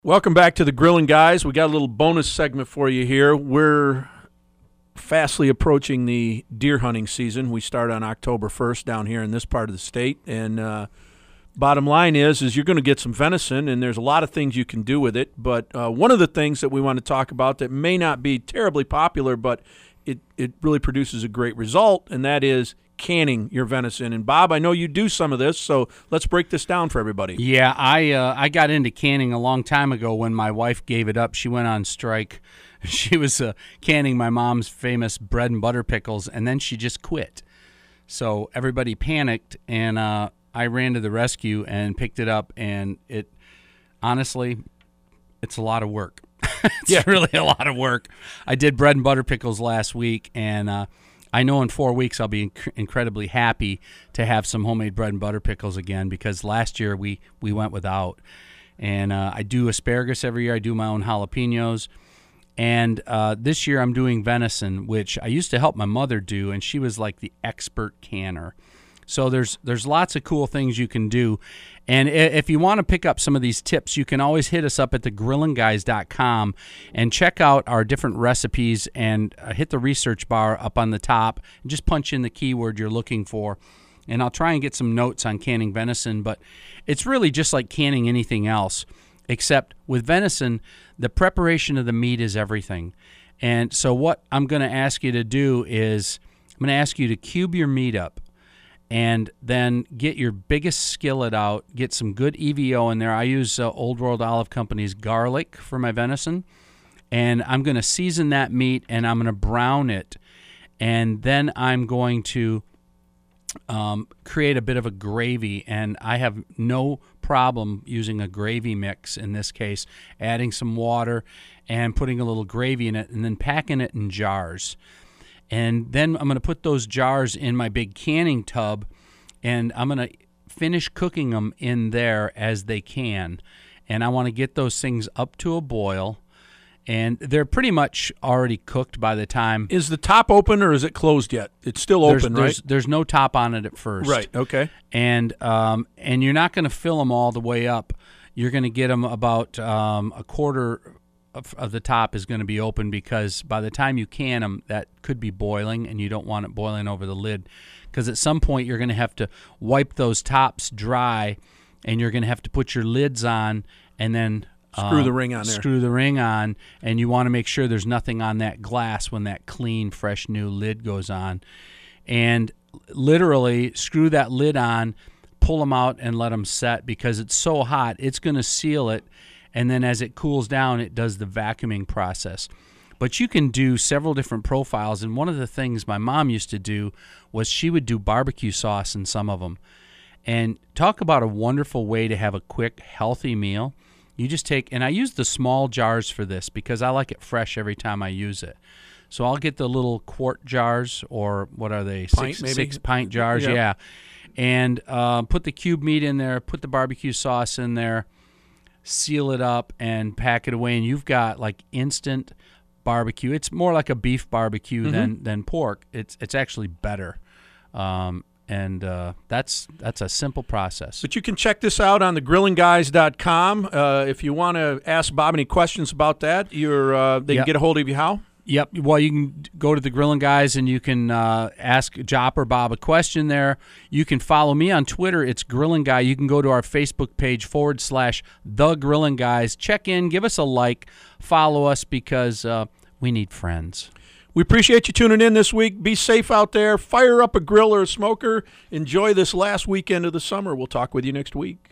Welcome back to the Grilling Guys. We got a little bonus segment for you here. We're fastly approaching the deer hunting season. We start on October 1st down here in this part of the state. And bottom line is you're going to get some venison, and there's a lot of things you can do with it. But one of the things that we want to talk about that may not be terribly popular, but it really produces a great result, and that is canning your venison. And Bob, I know you do some of this, so let's break this down for everybody. Yeah, I got into canning a long time ago when my wife gave it up. She went on strike. She was canning my mom's famous bread and butter pickles, and then she just quit. So everybody panicked, and I ran to the rescue and picked it up, and honestly, it's a lot of work. It's really a lot of work. I did bread and butter pickles last week, and I know in 4 weeks I'll be incredibly happy to have some homemade bread and butter pickles again, because last year we went without. And I do asparagus every year. I do my own jalapenos. And this year I'm doing venison, which I used to help my mother do, and she was like the expert canner. So there's lots of cool things you can do. And if you want to pick up some of these tips, you can always hit us up at thegrillandguys.com and check out our different recipes and hit the research bar up on the top and just punch in the keyword you're looking for. And I'll try and get some notes on canning venison, but it's really just like canning anything else, except with venison, the preparation of the meat is everything. And so what I'm going to ask you to do is I'm going to ask you to cube your meat up, and then get your biggest skillet out, get some good EVO in there. I use Old World Olive Company's garlic for my venison, and I'm going to season that meat, and I'm going to brown it, and then I'm going to create a bit of a gravy, and I have no problem using a gravy mix in this case, adding some water and putting a little gravy in it, and then packing it in jars. And then I'm going to put those jars in my big canning tub, and I'm going to finish cooking them in there as they can. And I want to get those things up to a boil, and they're pretty much already cooked by the time. Is the top open or is it closed yet? It's still open, right? There's no top on it at first. Right, okay. And you're not going to fill them all the way up. You're going to get them about a quarter of the top is going to be open, because by the time you can them, that could be boiling, and you don't want it boiling over the lid, because at some point you're going to have to wipe those tops dry, and you're going to have to put your lids on, and then screw the ring on there. Screw the ring on, and you want to make sure there's nothing on that glass when that clean, fresh, new lid goes on. And literally screw that lid on, pull them out, and let them set, because it's so hot, it's going to seal it. And then as it cools down, it does the vacuuming process. But you can do several different profiles, and one of the things my mom used to do was she would do barbecue sauce in some of them. And talk about a wonderful way to have a quick, healthy meal. You just take, and I use the small jars for this because I like it fresh every time I use it. So I'll get the little quart jars, or what are they? Six pint jars, yeah. And put the cube meat in there, put the barbecue sauce in there, seal it up, and pack it away, and you've got like instant barbecue. It's more like a beef barbecue than pork. It's actually better, and that's a simple process. But you can check this out on thegrillandguys.com. If you want to ask Bob any questions about that, they can get a hold of you how? Yep. Well, you can go to the Grilling Guys, and you can ask Jop or Bob a question there. You can follow me on Twitter. It's Grilling Guy. You can go to our Facebook page /The Grilling Guys. Check in, give us a like, follow us, because we need friends. We appreciate you tuning in this week. Be safe out there. Fire up a grill or a smoker. Enjoy this last weekend of the summer. We'll talk with you next week.